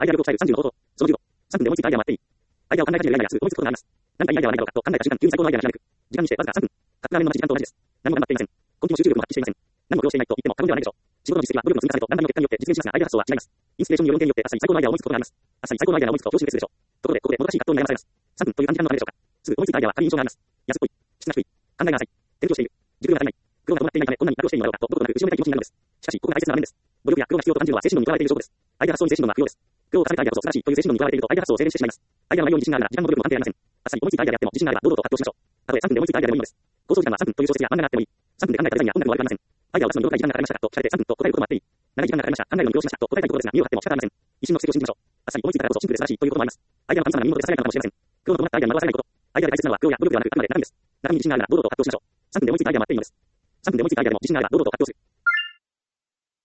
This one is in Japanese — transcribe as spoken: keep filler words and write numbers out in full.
アイデア力を伝えるさんじゅうの方法。そのじゅうご。さんぷんで思いついたアイデアはあっていい。アイデアを考え始めるアイデアやすぐ思いつくことがあります。何かいいアイデアはないだろうかと考えた瞬間、急に最高のアイデアがひらめく。時間にしてわずかさんぷん。カップラーメンの待ち時間と同じです。何も頑張っていません。根気も集中力も発揮していません。何も苦労していないと言っても過言ではないでしょう。仕事の実績は努力の積み重ねと段階の結果によって実現しますが、アイデア発想は違います。インスピレーションによる恩恵によってあっさり最高のアイデアを思いつくことがあります。あっさり最高のアイデアが思いつくと調子に別でしょう。ところで、ここでもどかしい葛藤に悩まされます。さんぷんという短時間のためでしょうか。すぐ思いついたアイデアは軽い印象があります。安っぽい。質が低い。考えが浅い。勉強している。塾が足りない。苦労が伴っていないため、こんなに楽をしているのだろうかと、どことなく後ろめたい気持ちになるのです。しかし、ここが大切な場面です。努力や苦労が必要と感じるのは精神論にとらわれている証拠です。アイデア発想に精神論は不要です。苦労を重ねたアイデアこそ素晴らしいという精神論にとらわれていると、アイデア発想を制限してしまいます。アイデアの内容に自信があるなら、時間も努力も関係ありません。あっさり思いついたアイデアであっても、自信があれば堂々と発表しましょう。たとえさんぷんで思いついたアイデアでもいいのです。構想時間はさんぷんという小説や漫画があってもいい。さんぷんで考えたデザインや音楽も悪くありません。アイデアを出すのにどのくらい時間がかかりましたかと聞かれてさんぷんと答えることもあっていい。長い時間がかかりました。考えるのに苦労しましたと答えたいところですが、身を張っても仕方ありません。一瞬の奇跡を信じましょう。あっさり思いついたからこそシンプルで素晴らしいということもあります。アイデアの神様な耳元でささやかなかもしれません。苦労の伴ったアイデアに惑わされないこと。アイデアで大切なのは苦労や努力ではなく、あくまで中身です。中身に自信があるなら堂々と発表しましょう。さんぷんで思いついたアイデアもあっていいのです。さんぷんで思いついたアイデアでも自信があれば堂々と発表する。